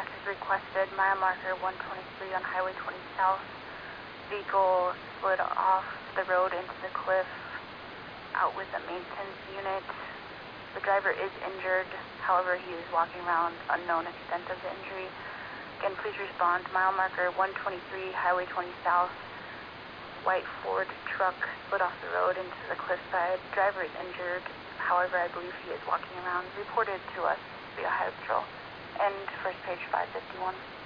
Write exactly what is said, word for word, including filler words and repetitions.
dispatch is requested. Mile marker one twenty-three on Highway twenty South. Vehicle slid off the road into the cliff, out with a maintenance unit. The driver is injured, however, he is walking around, unknown extent of the injury. Again, please respond. Mile marker one twenty-three, Highway twenty South. White Ford truck slid off the road into the cliffside. Driver is injured, however, I believe he is walking around. Reported to us via Highway Patrol. And first page five fifty-one.